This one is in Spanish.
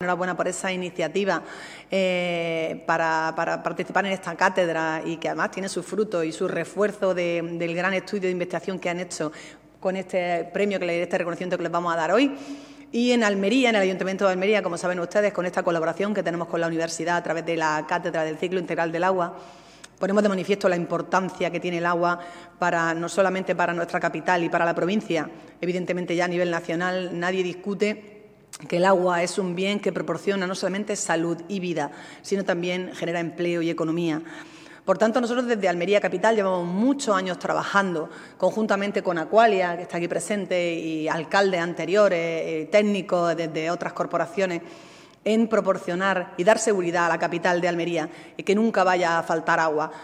enhorabuena por esa iniciativa para participar en esta cátedra y que además tiene sus frutos y su refuerzo del gran estudio de investigación que han hecho con este premio, este reconocimiento que les vamos a dar hoy. Y en Almería, en el Ayuntamiento de Almería, como saben ustedes, con esta colaboración que tenemos con la universidad a través de la Cátedra del Ciclo Integral del Agua, ponemos de manifiesto la importancia que tiene el agua no solamente para nuestra capital y para la provincia. Evidentemente, ya a nivel nacional nadie discute que el agua es un bien que proporciona no solamente salud y vida, sino también genera empleo y economía. Por tanto, nosotros desde Almería Capital llevamos muchos años trabajando conjuntamente con Aqualia, que está aquí presente, y alcaldes anteriores, técnicos desde otras corporaciones, en proporcionar y dar seguridad a la capital de Almería y que nunca vaya a faltar agua.